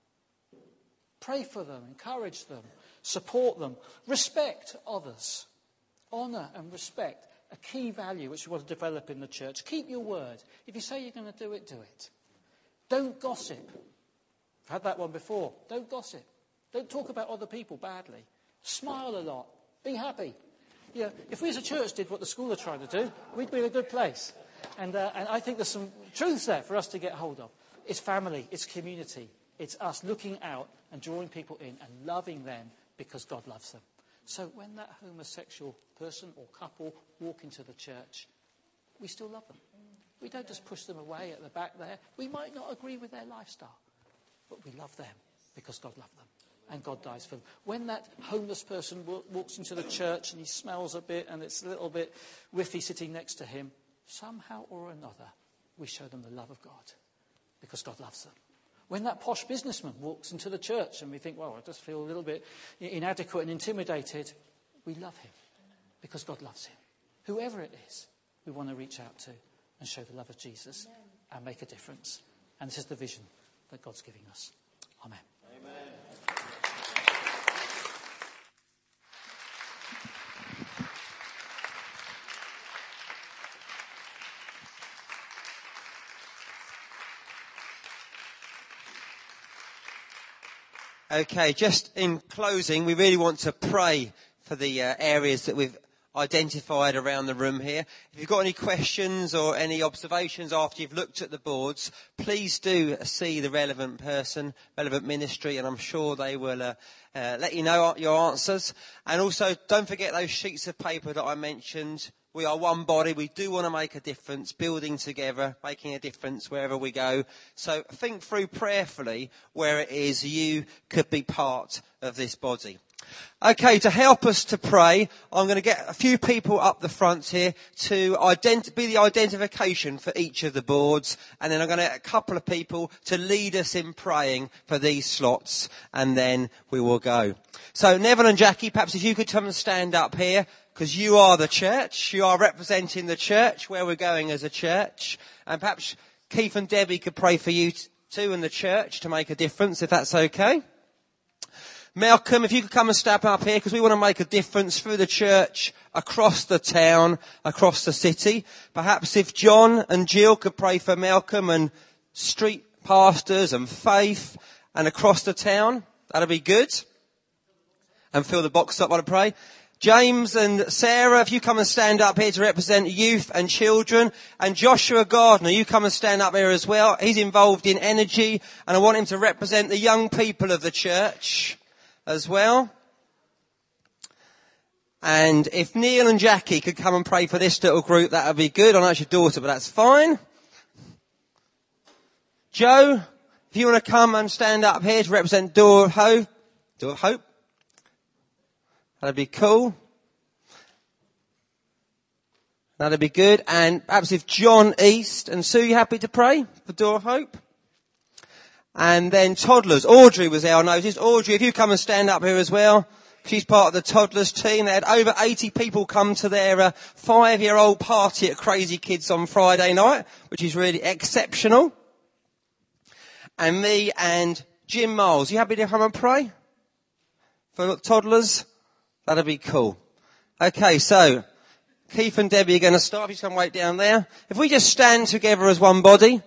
Pray for them, encourage them, support them. Respect others. Honour and respect, a key value which we want to develop in the church. Keep your word. If you say you're going to do it, do it. Don't gossip. I've had that one before. Don't gossip. Don't talk about other people badly. Smile a lot. Be happy. You know, if we as a church did what the school are trying to do, we'd be in a good place. And, uh, and I think there's some truths there for us to get hold of. It's family. It's community. It's us looking out and drawing people in and loving them because God loves them. So when that homosexual person or couple walk into the church, we still love them. We don't just push them away at the back there. We might not agree with their lifestyle, but we love them because God loved them and God dies for them. When that homeless person walks into the church and he smells a bit and it's a little bit whiffy sitting next to him, somehow or another, we show them the love of God because God loves them. When that posh businessman walks into the church and we think, well, I just feel a little bit inadequate and intimidated, we love him because God loves him. Whoever it is, we want to reach out to and show the love of Jesus and make a difference. And this is the vision that God's giving us. Amen. Okay, just in closing, we really want to pray for the uh, areas that we've identified around the room here. If you've got any questions or any observations after you've looked at the boards, please do see the relevant person, relevant ministry, and I'm sure they will uh, uh, let you know your answers. And also, don't forget those sheets of paper that I mentioned. We are one body. We do want to make a difference, building together, making a difference wherever we go. So think through prayerfully where it is you could be part of this body. Okay, to help us to pray, I'm going to get a few people up the front here to ident- be the identification for each of the boards, and then I'm going to get a couple of people to lead us in praying for these slots, and then we will go. So Neville and Jackie, perhaps if you could come and stand up here, because you are the church, you are representing the church, where we're going as a church, and perhaps Keith and Debbie could pray for you too in the church to make a difference, if that's okay. Malcolm, if you could come and step up here, because we want to make a difference through the church, across the town, across the city. Perhaps if John and Jill could pray for Malcolm and street pastors and faith and across the town, that'd be good. And fill the box up, I want to pray. James and Sarah, if you come and stand up here to represent youth and children. And Joshua Gardner, you come and stand up here as well. He's involved in energy, and I want him to represent the young people of the church as well. And if Neil and Jackie could come and pray for this little group, that would be good. I know it's your daughter, but that's fine. Joe, if you want to come and stand up here to represent Door of Hope, Door of Hope, that'd be cool. That'd be good. And perhaps if John East and Sue, you happy to pray for Door of Hope? And then toddlers. Audrey was there, I noticed. Audrey, if you come and stand up here as well. She's part of the toddlers team. They had over eighty people come to their uh, five-year-old party at Crazy Kids on Friday night, which is really exceptional. And me and Jim Miles. You happy to come and pray for toddlers? That'd be cool. Okay, so Keith and Debbie are going to start. If you just come wait down there. If we just stand together as one body.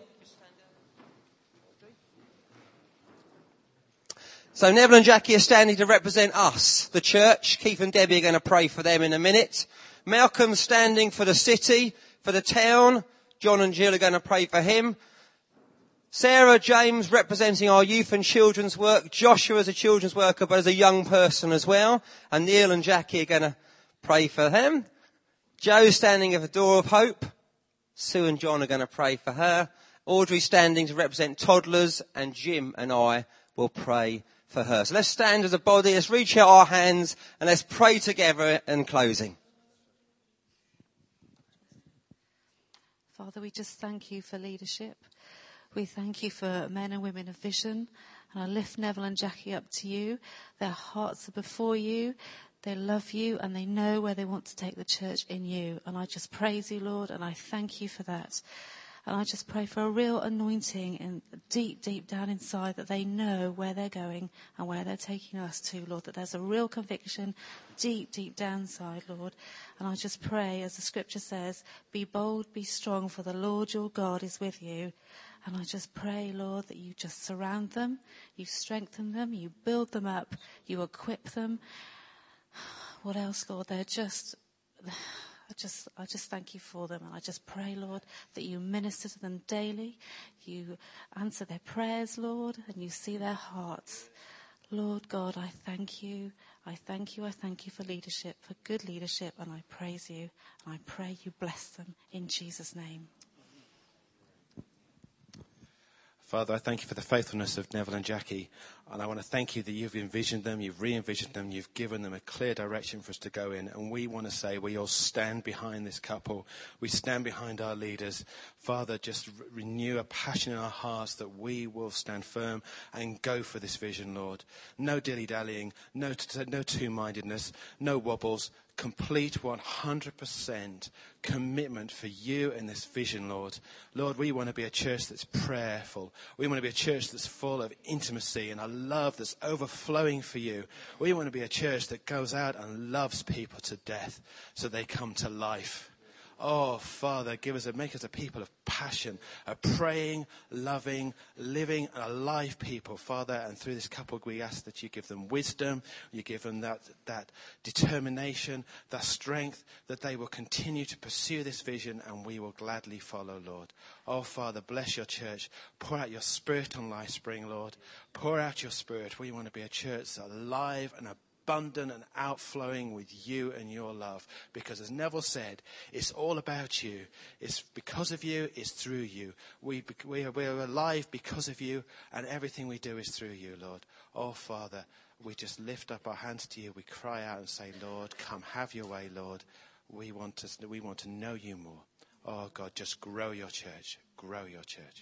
So Neville and Jackie are standing to represent us, the church. Keith and Debbie are going to pray for them in a minute. Malcolm's standing for the city, for the town. John and Jill are going to pray for him. Sarah, James representing our youth and children's work. Joshua as a children's worker, but as a young person as well. And Neil and Jackie are going to pray for him. Joe standing at the Door of Hope. Sue and John are going to pray for her. Audrey standing to represent toddlers. And Jim and I will pray for her. So let's stand as a body, let's reach out our hands, and let's pray together in closing. Father, we just thank you for leadership. We thank you for men and women of vision. And I lift Neville and Jackie up to you. Their hearts are before you. They love you and they know where they want to take the church in you. And I just praise you, Lord, and I thank you for that. And I just pray for a real anointing in deep, deep down inside, that they know where they're going and where they're taking us to, Lord, that there's a real conviction deep, deep down inside, Lord. And I just pray, as the scripture says, be bold, be strong, for the Lord your God is with you. And I just pray, Lord, that you just surround them, you strengthen them, you build them up, you equip them. What else, Lord? They're just... I just, I just thank you for them. And I just pray, Lord, that you minister to them daily. You answer their prayers, Lord, and you see their hearts. Lord God, I thank you. I thank you. I thank you for leadership, for good leadership. And I praise you. And I pray you bless them in Jesus' name. Father, I thank you for the faithfulness of Neville and Jackie. And I want to thank you that you've envisioned them, you've re-envisioned them, you've given them a clear direction for us to go in. And we want to say we all stand behind this couple. We stand behind our leaders. Father, just re- renew a passion in our hearts that we will stand firm and go for this vision, Lord. No dilly-dallying, no, t- no two-mindedness, no wobbles. complete one hundred percent commitment for you in this vision, Lord. Lord, we want to be a church that's prayerful. We want to be a church that's full of intimacy and a love that's overflowing for you. We want to be a church that goes out and loves people to death so they come to life. Oh, Father, give us a, make us a people of passion, a praying, loving, living, and alive people, Father. And through this couple, we ask that you give them wisdom, you give them that, that determination, that strength, that they will continue to pursue this vision, and we will gladly follow, Lord. Oh, Father, bless your church. Pour out your Spirit on Life Spring, Lord. Pour out your Spirit. We want to be a church that's alive and abundant. abundant and outflowing with you and your love. Because as Neville said, it's all about you. It's because of you, it's through you. We, we, are, we are alive because of you, and everything we do is through you, Lord. Oh, Father, we just lift up our hands to you. We cry out and say, Lord, come have your way, Lord. We want to, we want to know you more. Oh, God, just grow your church. Grow your church.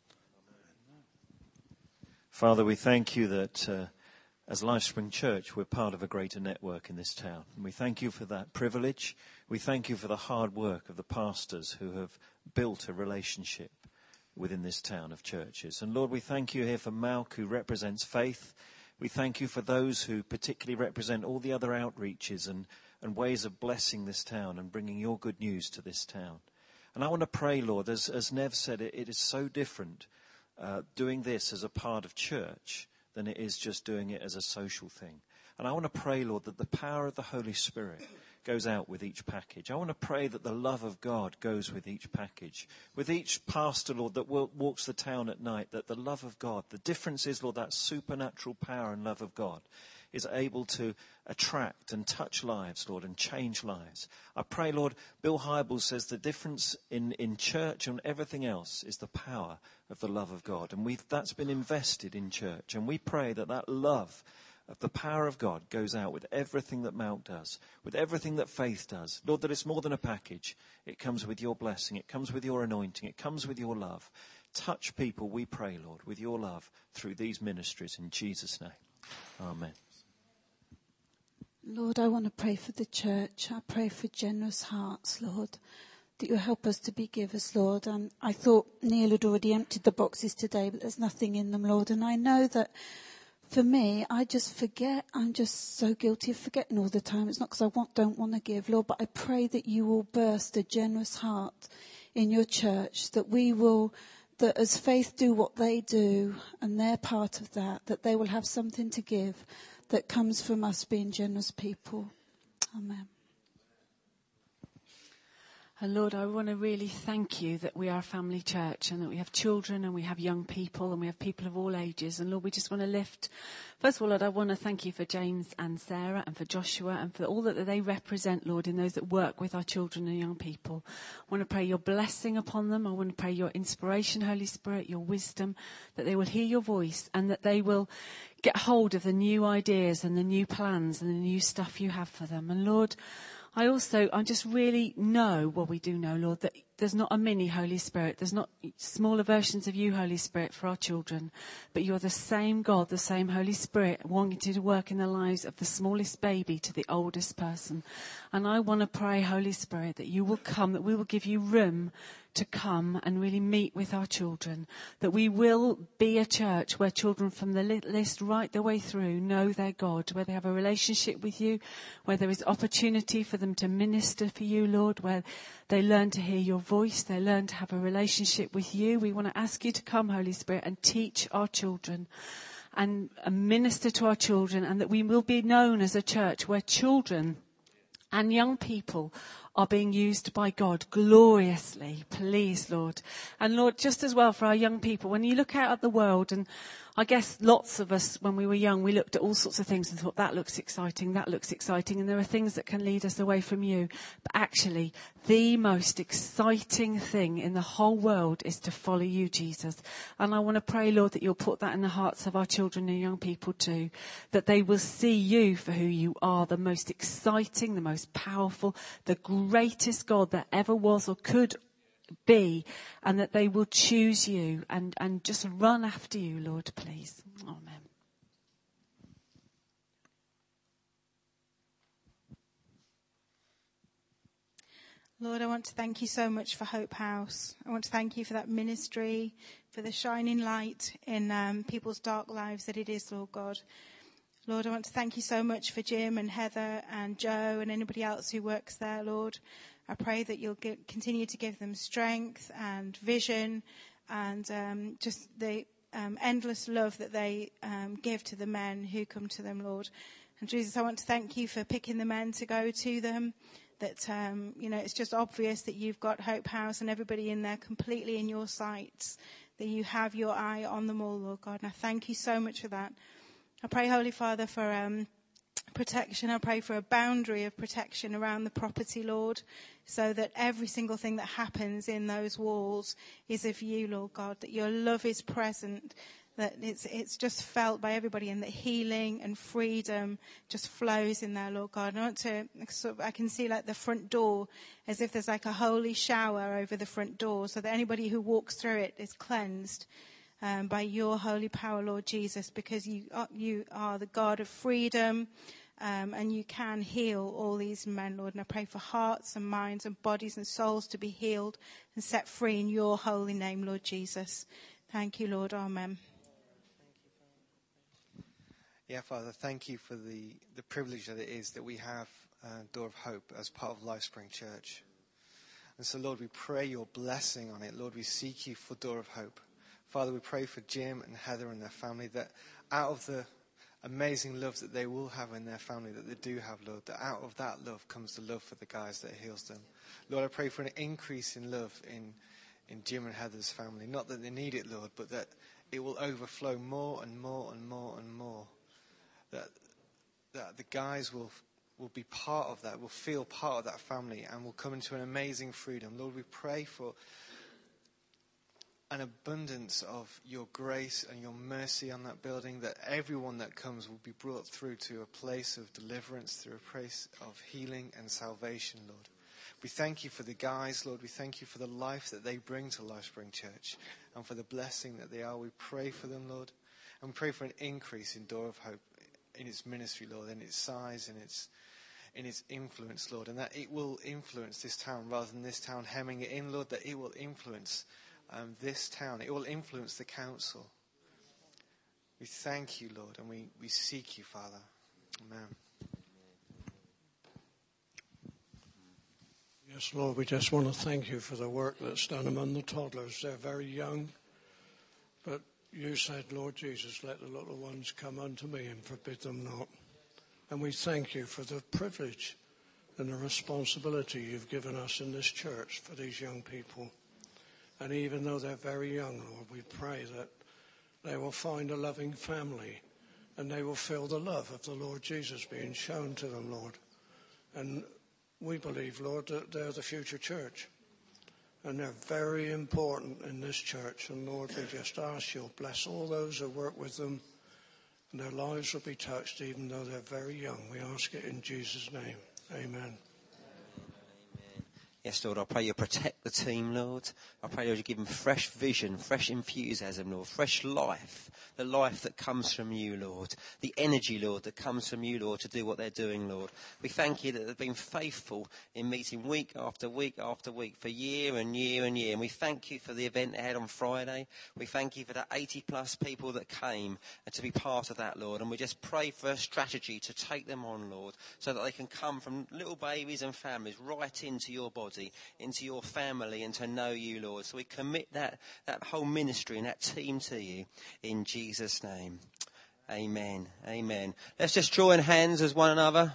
Father, we thank you that uh, as Life Spring Church, we're part of a greater network in this town. And we thank you for that privilege. We thank you for the hard work of the pastors who have built a relationship within this town of churches. And Lord, we thank you here for Malk, who represents faith. We thank you for those who particularly represent all the other outreaches and, and ways of blessing this town and bringing your good news to this town. And I want to pray, Lord, as, as Nev said, it, it is so different uh, doing this as a part of church than it is just doing it as a social thing. And I want to pray, Lord, that the power of the Holy Spirit goes out with each package. I want to pray that the love of God goes with each package. With each pastor, Lord, that walks the town at night, that the love of God, the difference is, Lord, that supernatural power and love of God is able to attract and touch lives, Lord, and change lives. I pray, Lord, Bill Hybels says the difference in, in church and everything else is the power of the love of God. And we've, that's been invested in church. And we pray that that love of the power of God goes out with everything that Mount does, with everything that Faith does. Lord, that it's more than a package. It comes with your blessing. It comes with your anointing. It comes with your love. Touch people, we pray, Lord, with your love through these ministries in Jesus' name. Amen. Lord, I want to pray for the church. I pray for generous hearts, Lord, that you help us to be givers, Lord. And I thought Neil had already emptied the boxes today, but there's nothing in them, Lord. And I know that for me, I just forget. I'm just so guilty of forgetting all the time. It's not because I want, don't want to give, Lord, but I pray that you will burst a generous heart in your church, that we will, that as Faith do what they do, and they're part of that, that they will have something to give that comes from us being generous people. Amen. And Lord, I want to really thank you that we are a family church and that we have children and we have young people and we have people of all ages. And Lord, we just want to lift, first of all, Lord, I want to thank you for James and Sarah and for Joshua and for all that they represent, Lord, in those that work with our children and young people. I want to pray your blessing upon them. I want to pray your inspiration, Holy Spirit, your wisdom, that they will hear your voice and that they will get hold of the new ideas and the new plans and the new stuff you have for them. And Lord, I also, I just really know, well, we do know, Lord, that there's not a mini Holy Spirit. There's not smaller versions of you, Holy Spirit, for our children. But you're the same God, the same Holy Spirit, wanting to work in the lives of the smallest baby to the oldest person. And I want to pray, Holy Spirit, that you will come, that we will give you room to come and really meet with our children, that we will be a church where children from the list right the way through know their God, where they have a relationship with you, where there is opportunity for them to minister for you, Lord, where they learn to hear your voice, they learn to have a relationship with you. We want to ask you to come, Holy Spirit, and teach our children and, and minister to our children, and that we will be known as a church where children and young people are being used by God gloriously. Please, Lord. And Lord, just as well for our young people, when you look out at the world, and I guess lots of us, when we were young, we looked at all sorts of things and thought, that looks exciting, that looks exciting. And there are things that can lead us away from you. But actually, the most exciting thing in the whole world is to follow you, Jesus. And I want to pray, Lord, that you'll put that in the hearts of our children and young people too. That they will see you for who you are, the most exciting, the most powerful, the greatest God that ever was or could be, and that they will choose you and, and just run after you, Lord, please. Amen. Lord, I want to thank you so much for Hope House. I want to thank you for that ministry, for the shining light in um, people's dark lives that it is, Lord God. Lord, I want to thank you so much for Jim and Heather and Joe and anybody else who works there, Lord. I pray that you'll get, continue to give them strength and vision and um, just the um, endless love that they um, give to the men who come to them, Lord. And Jesus, I want to thank you for picking the men to go to them. That, um, you know, it's just obvious that you've got Hope House and everybody in there completely in your sights, that you have your eye on them all, Lord God. And I thank you so much for that. I pray, Holy Father, for um, protection. I pray for a boundary of protection around the property, Lord, so that every single thing that happens in those walls is of you, Lord God, that your love is present, that it's it's just felt by everybody, and that healing and freedom just flows in there, Lord God. And I want to, sort of, I can see like the front door as if there's like a holy shower over the front door, so that anybody who walks through it is cleansed um, by your holy power, Lord Jesus, because you are, you are the God of freedom, um, and you can heal all these men, Lord. And I pray for hearts and minds and bodies and souls to be healed and set free in your holy name, Lord Jesus. Thank you, Lord. Amen. Yeah, Father, thank you for the, the privilege that it is that we have uh, Door of Hope as part of LifeSpring Church. And so, Lord, we pray your blessing on it. Lord, we seek you for Door of Hope. Father, we pray for Jim and Heather and their family, that out of the amazing love that they will have in their family, that they do have, Lord, that out of that love comes the love for the guys that heals them. Lord, I pray for an increase in love in, in Jim and Heather's family. Not that they need it, Lord, but that it will overflow more and more and more and more. That that the guys will will be part of that, will feel part of that family, and will come into an amazing freedom. Lord, we pray for an abundance of your grace and your mercy on that building, that everyone that comes will be brought through to a place of deliverance, through a place of healing and salvation, Lord. We thank you for the guys, Lord. We thank you for the life that they bring to LifeSpring Church and for the blessing that they are. We pray for them, Lord, and we pray for an increase in Door of Hope, in its ministry, Lord, in its size, in its in its influence, Lord, and that it will influence this town rather than this town hemming it in, Lord, that it will influence um, this town. It will influence the council. We thank you, Lord, and we, we seek you, Father. Amen. Yes, Lord, we just want to thank you for the work that's done among the toddlers. They're very young, but you said, Lord Jesus, let the little ones come unto me and forbid them not. And we thank you for the privilege and the responsibility you've given us in this church for these young people. And even though they're very young, Lord, we pray that they will find a loving family and they will feel the love of the Lord Jesus being shown to them, Lord. And we believe, Lord, that they're the future church. And they're very important in this church. And Lord, we just ask you'll bless all those who work with them. And their lives will be touched even though they're very young. We ask it in Jesus' name. Amen. Yes, Lord, I pray you protect the team, Lord. I pray, Lord, you give them fresh vision, fresh enthusiasm, Lord, fresh life, the life that comes from you, Lord, the energy, Lord, that comes from you, Lord, to do what they're doing, Lord. We thank you that they've been faithful in meeting week after week after week for year and year and year. And we thank you for the event they had on Friday. We thank you for the eighty plus people that came and to be part of that, Lord. And we just pray for a strategy to take them on, Lord, so that they can come from little babies and families right into your body, into your family, and to know you, Lord. So we commit that, that whole ministry and that team to you in Jesus' name. Amen. Amen. Let's just join hands as one another.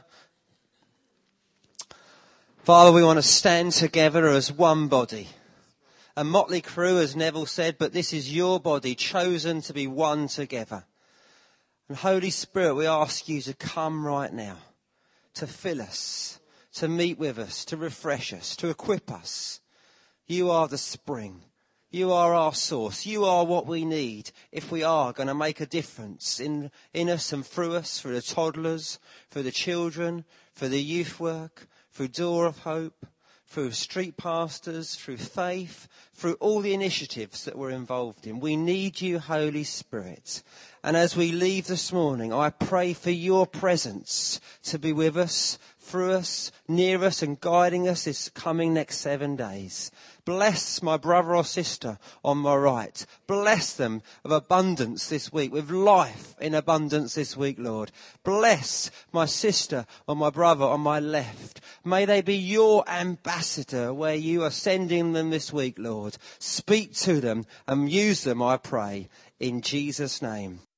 Father, we want to stand together as one body. A motley crew, as Neville said, but this is your body, chosen to be one together. And Holy Spirit, we ask you to come right now, to fill us, to meet with us, to refresh us, to equip us. You are the spring. You are our source. You are what we need if we are going to make a difference in, in us and through us, through the toddlers, through the children, through the youth work, through Door of Hope, through street pastors, through faith, through all the initiatives that we're involved in. We need you, Holy Spirit. And as we leave this morning, I pray for your presence to be with us through us, near us and guiding us this coming next seven days. Bless my brother or sister on my right. Bless them of abundance this week, with life in abundance this week, Lord. Bless my sister or my brother on my left. May they be your ambassador where you are sending them this week, Lord. Speak to them and use them, I pray, in Jesus' name.